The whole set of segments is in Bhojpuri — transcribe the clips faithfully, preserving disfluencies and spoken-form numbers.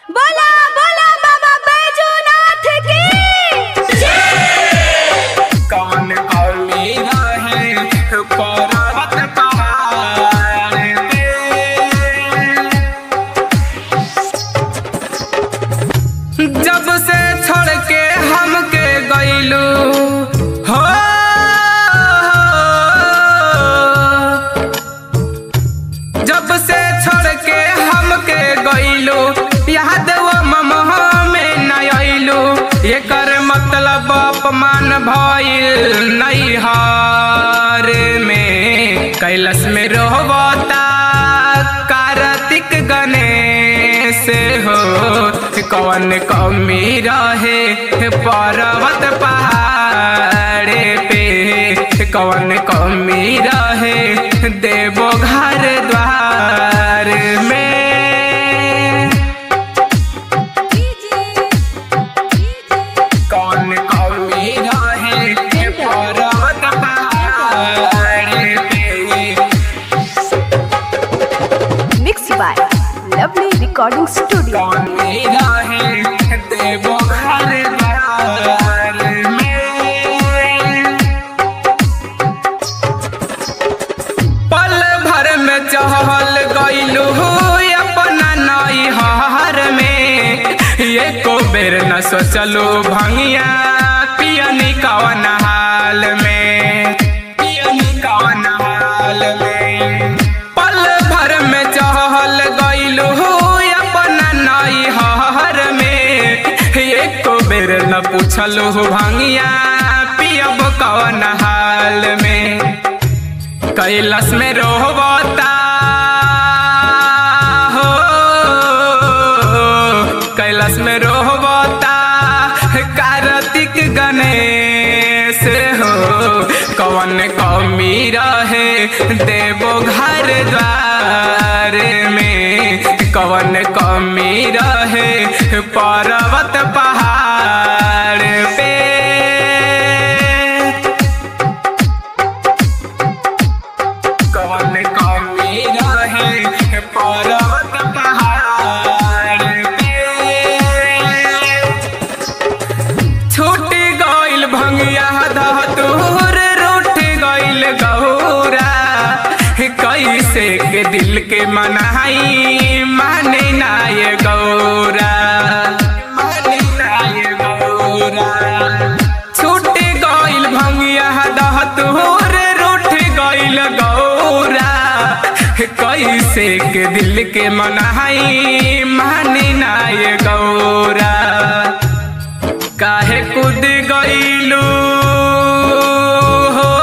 बोला बोला बाबा बैजूनाथ की कौन कौली रहे पर्वत पहाड़ पे, जब से छोड़ के हमके गइलू हो, जब से छोड़ के हमके गइलू याद वो ममह में न अइलू, एकर मतलब अपमान भइल नैहर में। कैलाश में रोहबता कार्तिक गणेश हो, कौन कमी रहे पर्वत पहाड़ पे, कौन कमी रहे देवो घर द्वार में। कौन कमी रहे पर्वत पहाड़ पे। Mix by Lovely recording studio. कौन रहे देवो घर द्वार में, पल भर में चहल गइलू अपना नैहर में, एको बेर न सोचलू भंगिया पियनी कवन हाल में, पियनी कवन हाल में। पल भर में चहल गइलू अपना नैहर में, एको बेर न पूछलू भंगिया पियब कवन हाल में। कैलाश में रोहबता हो, कैलाश में रोहबता कार्तिक गणेश हो, कौन कमी रहे देवो घर द्वार में, कौन कमी रहे पर्वत पहाड़ पे। कौन कमी रहे पर्वत पहाड़ पे, छूट गइल भंगिया धतूर रूठ गइल गौरा, कैसे के दिल के मनाई माने ना ये गौरा, माने ना ये गौरा। छूट गइल भंगिया धतूर रूठ गइल गौरा, कैसे के दिल के मनाई माने ना ये गौरा। काहे कूद गइलू हो,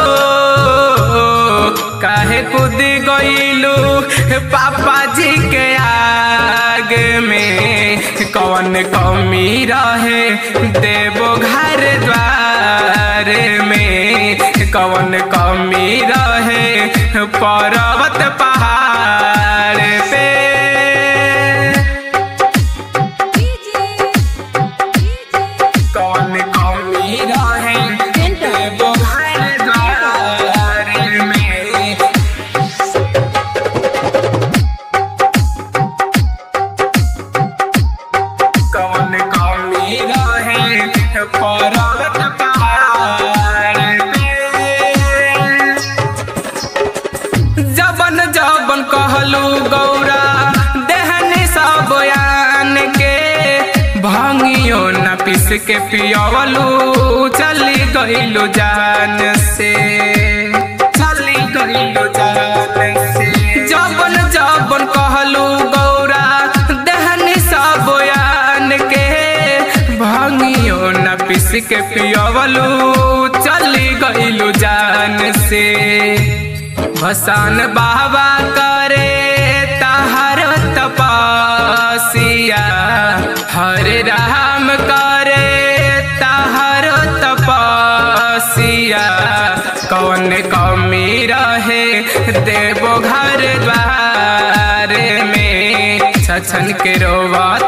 काहे कूद गइलू पापा जी के आग में, कौन कमी रहे देवो घर द्वार में, कौन कमी रहे पर्वत पहाड़ पे। कौन कमी रहे देवो घर द्वार में, कौन कमी रहे पर्वत पहाड़ पे। जबन जबन कहलू गौरा देहनी सब यान के, भांगियो न पिस के पियवलू चली गइलू जान से, चली गइलू जान से। जबन जबन कहलू गौरा देहनी सब यान के, भांगियो न पिस के पियवलू चली गइलू जान से। भसान बाबा करे तहर तपस्या, हरे राम करे तहर तपस्या, कौन कमी रहे देवो घर द्वार में, छछन के रोवा